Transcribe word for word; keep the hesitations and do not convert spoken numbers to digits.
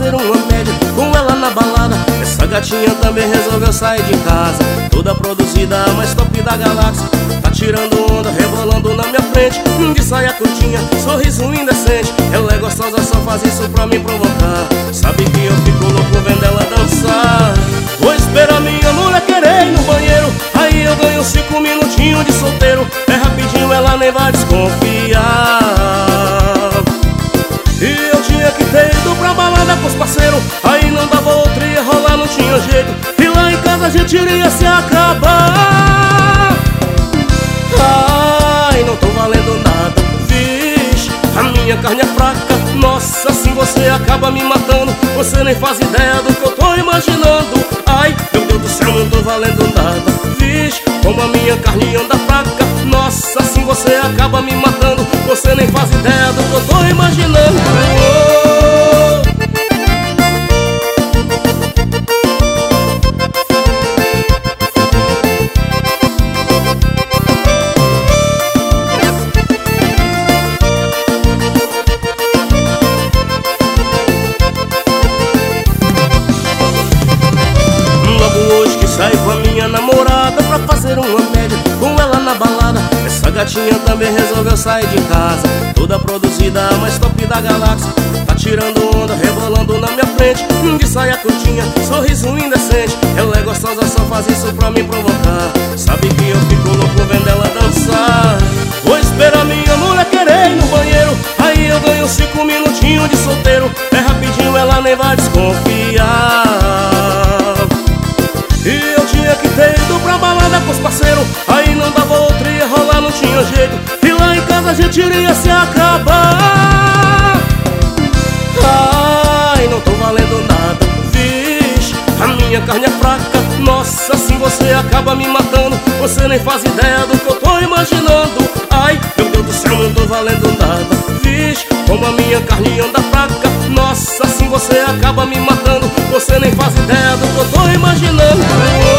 fazer uma média com ela na balada. Essa gatinha também resolveu sair de casa, toda produzida, a mais top da galáxia. Tá tirando onda, rebolando na minha frente, de saia curtinha, sorriso indecente. Ela é gostosa, só faz isso pra me provocar. Sabe que eu fico louco vendo ela dançar. Vou esperar minha mulher querer ir no banheiro, aí eu ganho cinco minutinhos de solteiro. É rapidinho, ela nem vai desconfiar. E eu tinha que ter ido pra balada com os parceiros, aí não dava outra, ia rolar, não tinha jeito. E lá em casa a gente iria se acabar. Ai, não tô valendo nada, vixe, a minha carne é fraca. Nossa, assim você acaba me matando, você nem faz ideia do que eu tô imaginando. Ai, meu Deus do céu, não tô valendo nada, vixe, como a minha carne anda fraca. Nossa, assim você acaba me matando, você nem faz ideia do que eu tô imaginando. Saí com a minha namorada pra fazer uma média com ela na balada. Essa gatinha também resolveu sair de casa, toda produzida, a mais top da galáxia. Tá tirando onda, rebolando na minha frente, de saia curtinha, sorriso indecente. Ela é gostosa, só faz isso pra me provocar. Sabe que eu fico louco vendo ela dançar. Vou esperar minha mulher querer ir no banheiro, aí eu ganho cinco minutinhos de solteiro. É rapidinho, ela nem vai desconfiar. E eu tinha que ter ido pra balada com os parceiros, aí não dava outra, ia rolar, não tinha jeito. E lá em casa a gente iria se acabar. Ai, não tô valendo nada, vixe, a minha carne é fraca. Nossa, assim você acaba me matando, você nem faz ideia do que eu tô imaginando. Ai, meu Deus do céu, não tô valendo nada, vixe, como a minha carne anda fraca. Nossa, assim você acaba me matando, você nem faz ideia do que eu tô imaginando.